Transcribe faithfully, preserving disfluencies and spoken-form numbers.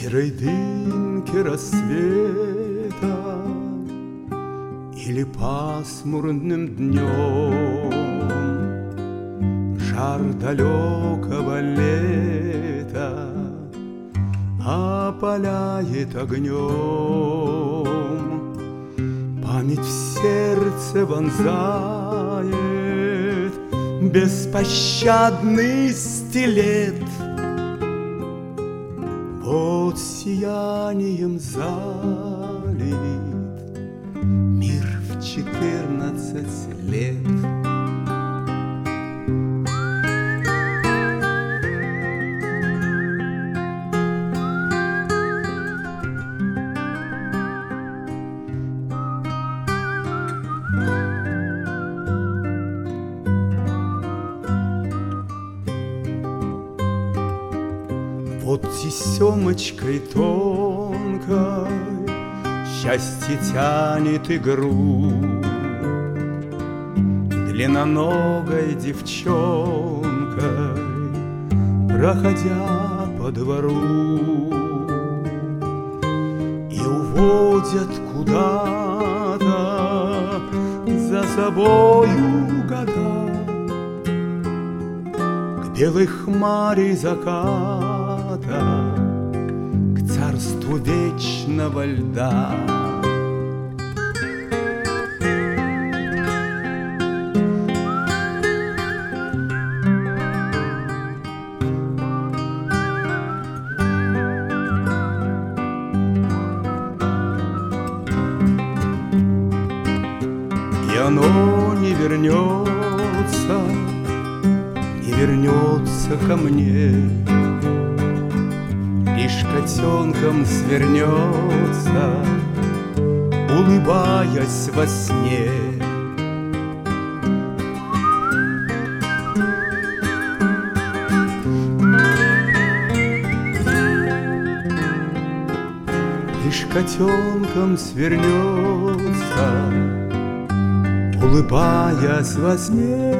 серой дымке рассвета или пасмурным днем, жар далекого лета опаляет огнем. Память в сердце вонзает беспощадный стилет. Вот сиянием залит мир в четырнадцать лет. Вот тесемочкой тонкой счастье тянет игру длинноногой девчонкой, проходя по двору, и уводят куда-то за собою года к белой хмари заката, к царству вечного льда. И оно не вернется, не вернется ко мне, лишь котенком свернется, улыбаясь во сне. Лишь котенком свернется, улыбаясь во сне.